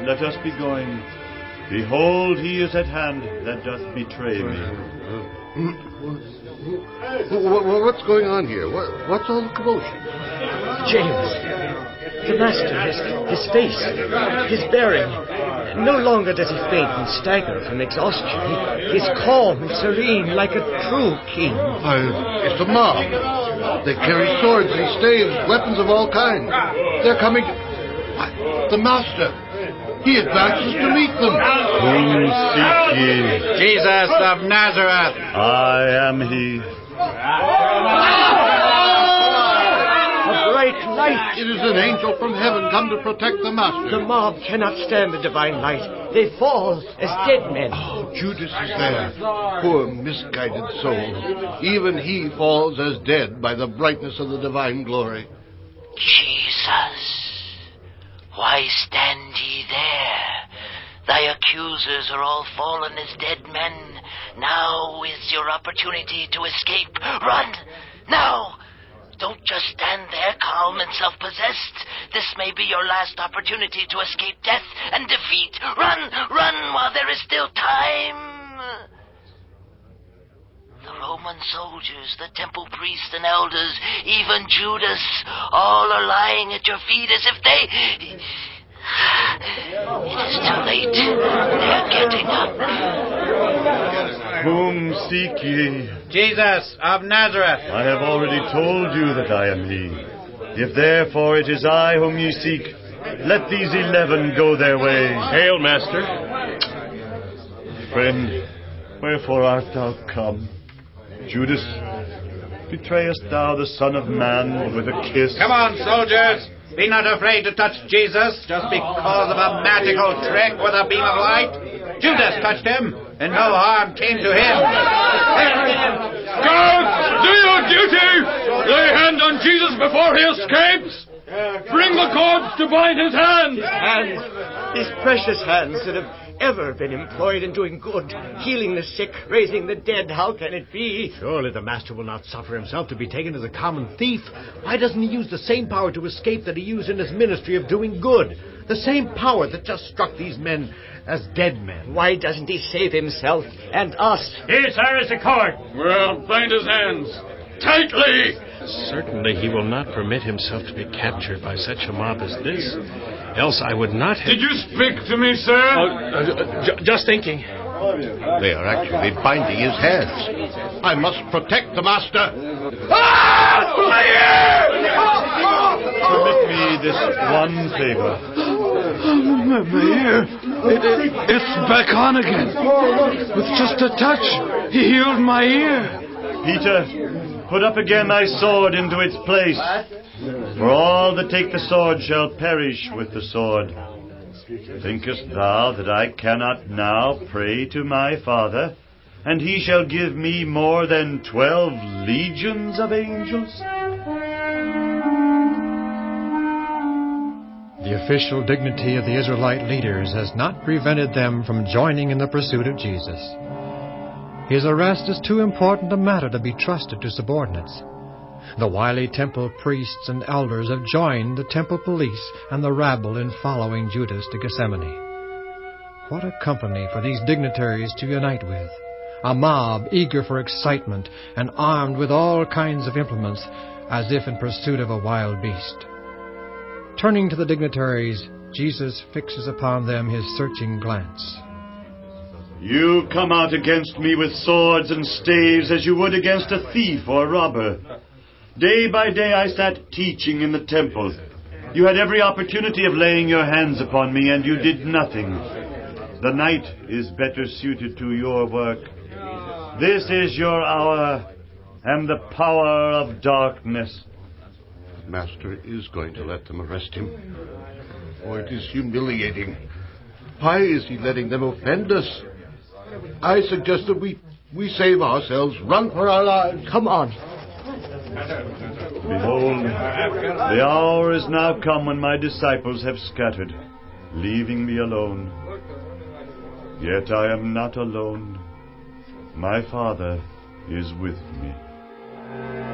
let us be going. Behold, he is at hand that doth betray me. What's going on here? What's all the commotion? James, the master, his face, his bearing. No longer does he faint and stagger from exhaustion. He is calm and serene like a true king. It's a mob. They carry swords and staves, weapons of all kinds. They're coming. The master. He advances to meet them. Whom seek ye? Jesus of Nazareth. I am he. A bright light. It is an angel from heaven come to protect the master. The mob cannot stand the divine light. They fall as dead men. Oh, Judas is there. Poor misguided soul. Even he falls as dead by the brightness of the divine glory. Jesus, why stand ye there? Thy accusers are all fallen as dead men. Now is your opportunity to escape. Run! Now! Don't just stand there calm and self-possessed. This may be your last opportunity to escape death and defeat. Run! Run while there is still time! The Roman soldiers, the temple priests and elders, even Judas, all are lying at your feet as if they... It is too late. They're getting up. Whom seek ye? Jesus of Nazareth. I have already told you that I am he. If therefore it is I whom ye seek, let these 11 go their way. Hail, Master. Friend, wherefore art thou come? Judas, betrayest thou the Son of Man with a kiss? Come on, soldiers. Be not afraid to touch Jesus just because of a magical trick with a beam of light. Judas touched him, and no harm came to him. Guards, do your duty! Lay hand on Jesus before he escapes! Bring the cords to bind his hands! Hands, these precious hands that have ever been employed in doing good, healing the sick, raising the dead. How can it be? Surely the master will not suffer himself to be taken as a common thief. Why doesn't he use the same power to escape that he used in his ministry of doing good? The same power that just struck these men as dead men. Why doesn't he save himself and us? Here, sir, is the cord. Well, bind his hands tightly. Certainly he will not permit himself to be captured by such a mob as this. Else I would not have... Did you speak to me, sir? Just thinking. They are actually binding his hands. I must protect the master. Permit me this one favor. My ear. It's back on again. With just a touch, he healed my ear. Peter, put up again thy sword into its place. For all that take the sword shall perish with the sword. Thinkest thou that I cannot now pray to my Father, and he shall give me more than 12 legions of angels? The official dignity of the Israelite leaders has not prevented them from joining in the pursuit of Jesus. His arrest is too important a matter to be trusted to subordinates. The wily temple priests and elders have joined the temple police and the rabble in following Judas to Gethsemane. What a company for these dignitaries to unite with. A mob eager for excitement and armed with all kinds of implements as if in pursuit of a wild beast. Turning to the dignitaries, Jesus fixes upon them his searching glance. You come out against me with swords and staves as you would against a thief or robber. Day by day I sat teaching in the temple. You had every opportunity of laying your hands upon me, and you did nothing. The night is better suited to your work. This is your hour, and the power of darkness. The master is going to let them arrest him. Oh, it is humiliating. Why is he letting them offend us? I suggest that we save ourselves, run for our lives. Come on. Behold, the hour is now come when my disciples have scattered, leaving me alone. Yet I am not alone. My Father is with me.